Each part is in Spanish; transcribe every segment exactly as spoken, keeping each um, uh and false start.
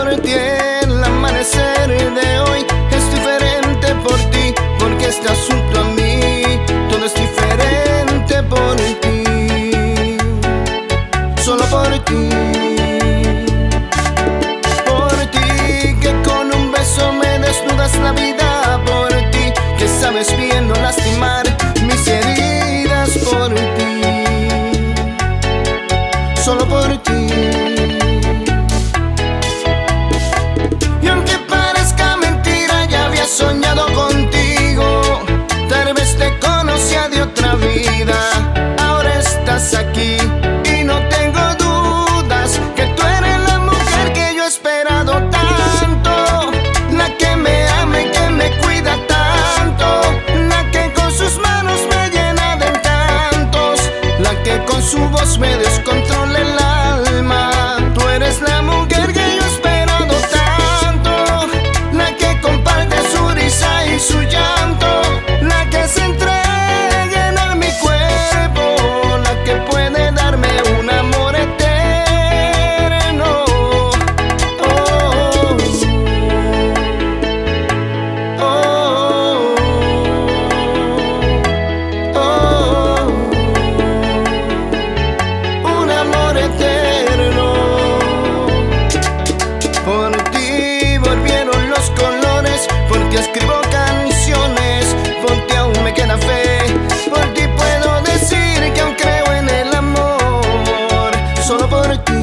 ti el amanecer de hoy es diferente por ti, porque estás junto a mí. Todo es diferente por ti, solo por ti. Por ti, que con un beso me desnudas la vida. Por ti, que sabes bien no lastimar mis heridas. Por ti, solo por ti. Soñado contigo, tal vez te conocía de otra vida. Ahora estás aquí y no tengo dudas que tú eres la mujer que yo he esperado tanto, la que me ama y que me cuida tanto, la que con sus manos me llena de encantos, la que con su voz me descontrola el alma. Tú eres la mujer que yo he esperado tanto, la que comparte su risa y su llanto, la que se entrega en mi cuerpo, la que puede darme un amor eterno. Oh, oh, oh, oh, un amor eterno. Por ti volvieron los colores, porque escribo canciones, por ti aún me queda fe, por ti puedo decir que aún creo en el amor, solo por ti.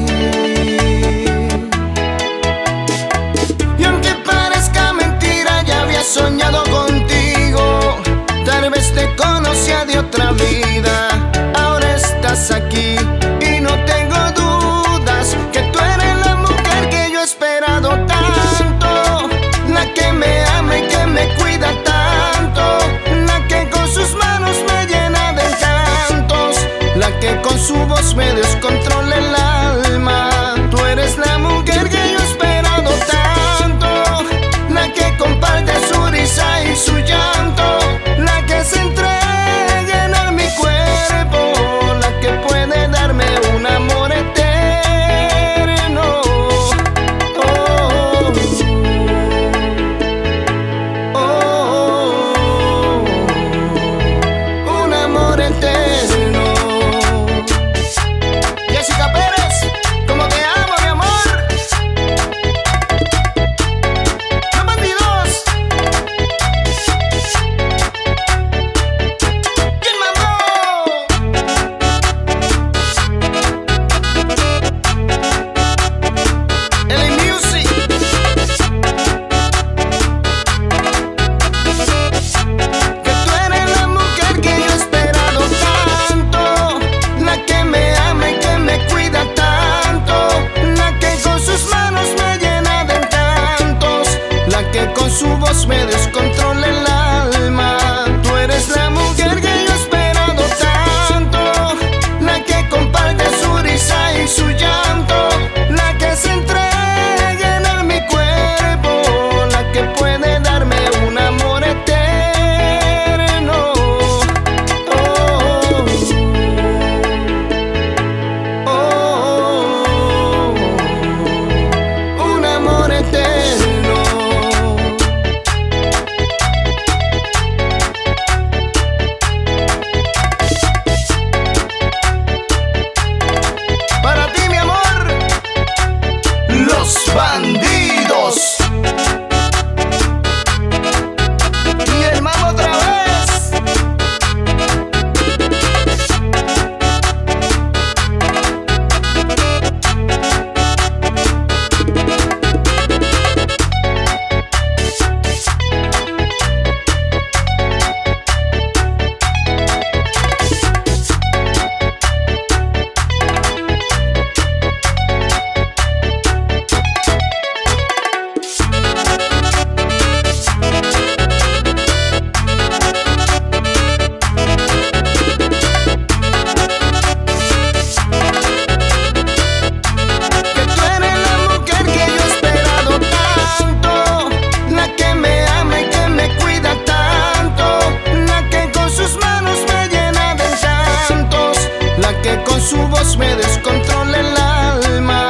Y aunque parezca mentira, ya había soñado contigo, tal vez te conocía de otra vida. Ahora estás aquí y no tengo dudas que tú eres la mujer que yo he esperado tanto, la que me ama y que me cuida tanto, la que con sus manos me llena de encantos, la que con su voz me descontrola el alma. Tú eres la mujer que yo he esperado tanto, la que comparte su risa y su llanto, la que se entrega en mi cuerpo, la que puede darme un amor eterno. Oh, oh, un amor eterno. Jessica Pérez, como te amo, mi amor. Los bandidos. Y el mambo. L A Music. Que tú eres la mujer que yo he esperado tanto, la que me ama y que me cuida tanto, la que con sus manos me llena de encantos, la que con su voz me descontrola el alma. Tú eres la mujer que yo he esperado tanto, la que comparte su risa y su llanto, la que se entrega en mi cuerpo, la que puede darme un amor eterno. Oh, oh, un amor eterno. Para ti, mi amor, Los Bandidos. Y el mambo otra vez. Que tú eres la mujer que yo he esperado tanto, la que me ama y que me cuida tanto, la que con sus manos me llena de encantos, la que con su voz me descontrola el alma.